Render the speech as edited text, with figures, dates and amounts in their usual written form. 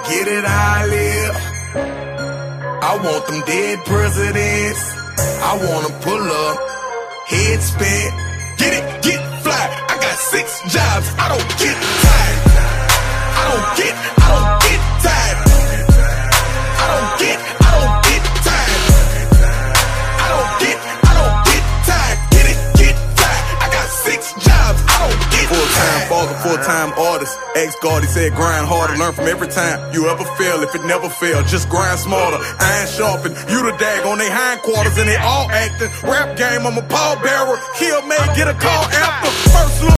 Get it how I live. I want them dead presidents. I wanna pull up, head spin. Get fly. I got 6 jobs. I don't get tired. I don't get tired. I don't get tired. I don't get tired. Get fly. I got 6 jobs. I don't get Full-time father, full-time artist. Ex-guard, he said grind harder, learn from every time you ever fail. If it never failed, just grind smarter. Iron sharpened, you the dag on they hindquarters and they all acting. Rap game, I'm a pallbearer. Kill May, get a call after. First look.